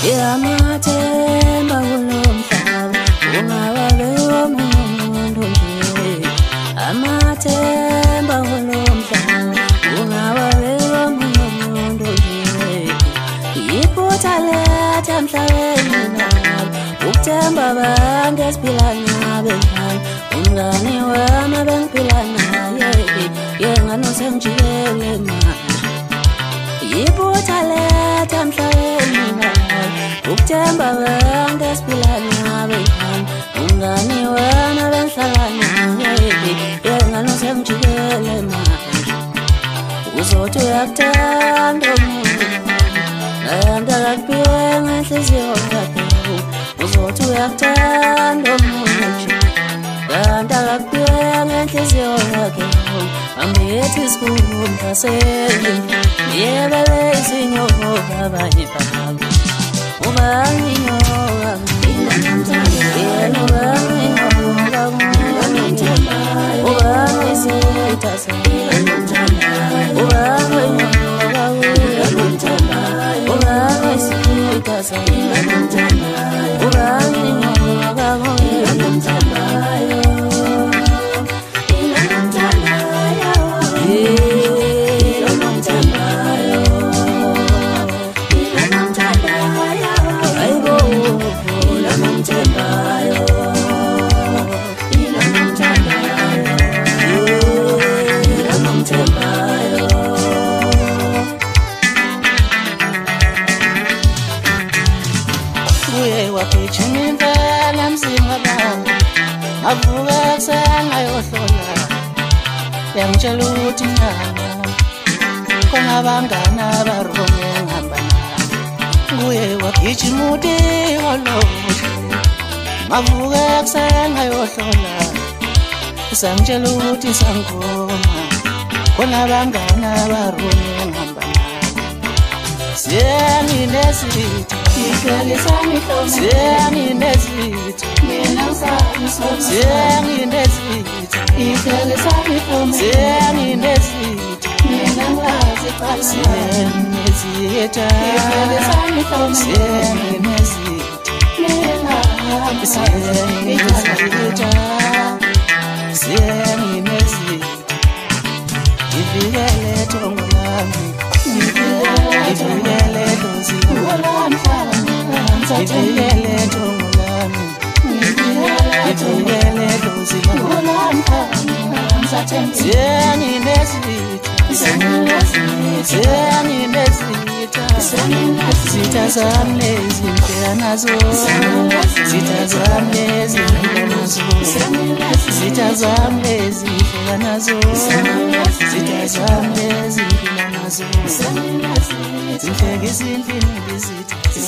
Amathemba kulomhlaba ungawabe womuntu nje. Amathemba kulomhlaba ungawabe womuntu nje. Iphutha lethu emhlabeni ukuthemba abantu esiphila nabo. Umngane wami bengiphila naye yengane usengijikele manje. Iphutha lethu emhlabeni ukuthemba abantu esiphila nabo. Umngane wami bengihlala naye yengane usengijikele manje. Uzothi uyakuthanda umuntu kanti akakuphiwe ngenhliziyo yakho. Uzothi uyakuthanda umuntu nje kanti akakuphiwe ngenhliziyo yakho. Angithi isikhumba sendlu yebele isinyoka abanye babo. Ubanginyoka yena ubanginyoka ubangisitha ubanginyoka ubangisitha ubanginyoka avuka kusanga yohlola yangitshela ukuthi ngana khona abangana abarome ngihamba nabo. Nguye wagijima uthi olohle avuka kusanga yohlola sangitshela ukuthi sangoma khona abangana abarome ngihamba nabo. Siyanginesithi siyanginesithi ivikele thongo lami ivikele dlozi lami ivikele thongo lami ivikele dlozi lami zitha zami lezi ngibheka nazo zitha zami lezi ngibheka nazo zitha zami lezi ngibheka nazo zitha zami lezi ngibheka nazo zihlekisa impilo ngizitha